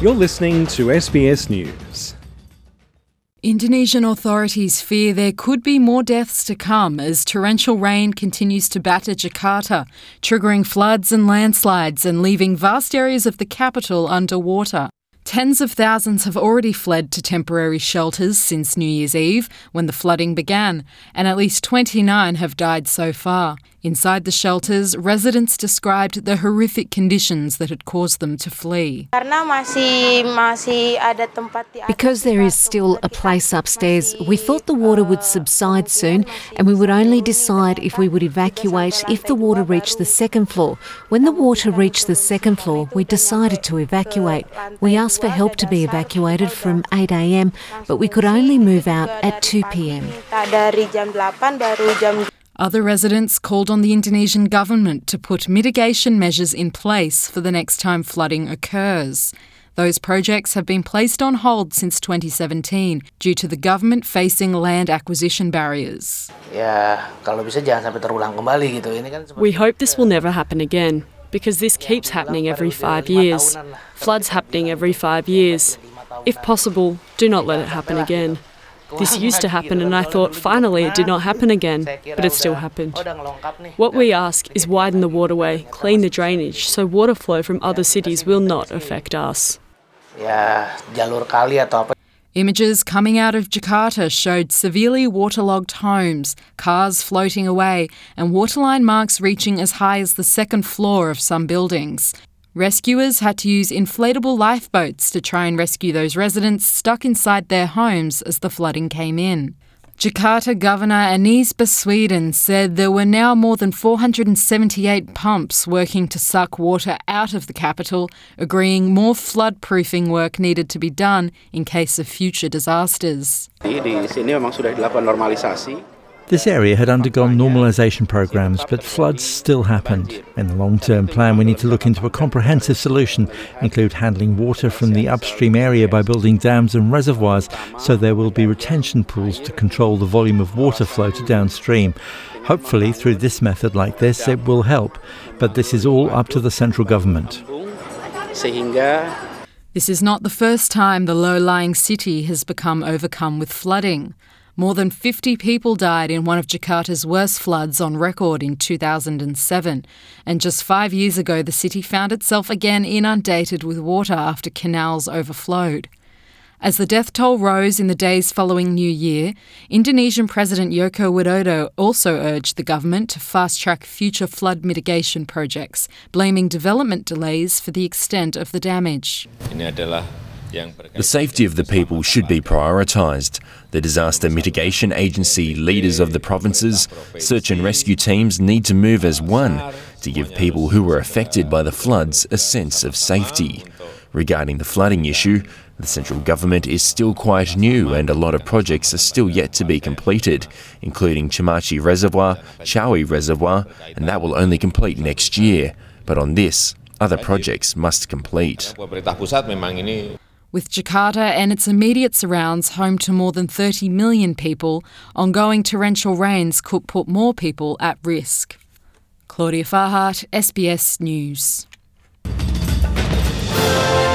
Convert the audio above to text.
You're listening to SBS News. Indonesian authorities fear there could be more deaths to come as torrential rain continues to batter Jakarta, triggering floods and landslides and leaving vast areas of the capital underwater. Tens of thousands have already fled to temporary shelters since New Year's Eve, when the flooding began, and at least 29 have died so far. Inside the shelters, residents described the horrific conditions that had caused them to flee. Because there is still a place upstairs, we thought the water would subside soon and we would only decide if we would evacuate if the water reached the second floor. When the water reached the second floor, we decided to evacuate. We asked for help to be evacuated from 8 a.m, but we could only move out at 2 p.m. Other residents called on the Indonesian government to put mitigation measures in place for the next time flooding occurs. Those projects have been placed on hold since 2017 due to the government facing land acquisition barriers. We hope this will never happen again, because this keeps happening every 5 years. Floods happening every 5 years. If possible, do not let it happen again. This used to happen and I thought finally it did not happen again, but it still happened. What we ask is widen the waterway, clean the drainage so water flow from other cities will not affect us. Images coming out of Jakarta showed severely waterlogged homes, cars floating away, and waterline marks reaching as high as the second floor of some buildings. Rescuers had to use inflatable lifeboats to try and rescue those residents stuck inside their homes as the flooding came in. Jakarta Governor Anies Baswedan said there were now more than 478 pumps working to suck water out of the capital, agreeing more flood-proofing work needed to be done in case of future disasters. This area had undergone normalisation programs, but floods still happened. In the long-term plan, we need to look into a comprehensive solution, include handling water from the upstream area by building dams and reservoirs, so there will be retention pools to control the volume of water flow to downstream. Hopefully, through this method like this, it will help, but this is all up to the central government. This is not the first time the low-lying city has become overcome with flooding. More than 50 people died in one of Jakarta's worst floods on record in 2007, and just 5 years ago the city found itself again inundated with water after canals overflowed. As the death toll rose in the days following New Year, Indonesian President Joko Widodo also urged the government to fast-track future flood mitigation projects, blaming development delays for the extent of the damage. The safety of the people should be prioritised. The Disaster Mitigation Agency, leaders of the provinces, search and rescue teams need to move as one to give people who were affected by the floods a sense of safety. Regarding the flooding issue, the central government is still quite new and a lot of projects are still yet to be completed, including Cimaci Reservoir, Chawi Reservoir, and that will only complete next year. But on this, other projects must complete. With Jakarta and its immediate surrounds home to more than 30 million people, ongoing torrential rains could put more people at risk. Claudia Farhart, SBS News.